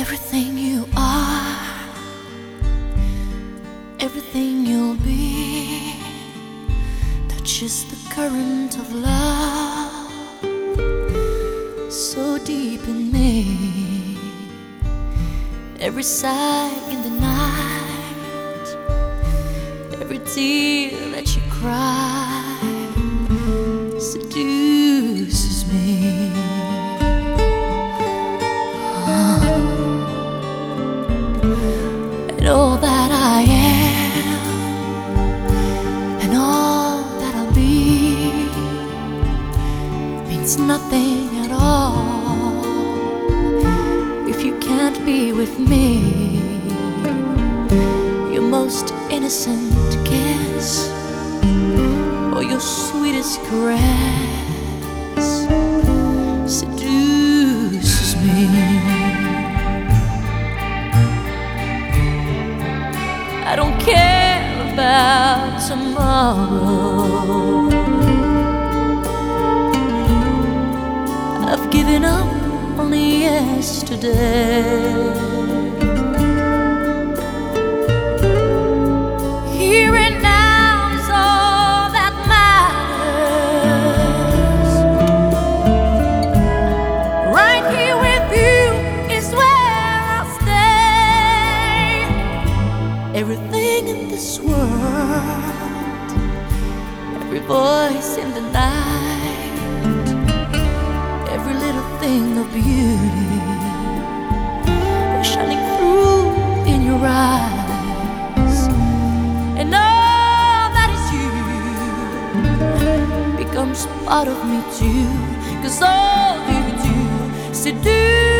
Everything you are, everything you'll be, touches the current of love so deep in me. Every sigh in the night, every tear that you cry seduces me. And all that I am and all that I'll be means nothing at all if you can't be with me. Your most innocent kiss or your sweetest caress seduces me. I don't care about tomorrow. I've given up on yesterday. Here and now is all that matters. Right here with you is where I'll stay. Everything in this world, every voice in the night, every little thing of beauty shining through in your eyes, and all that is you becomes part of me too, 'cause all you do seduce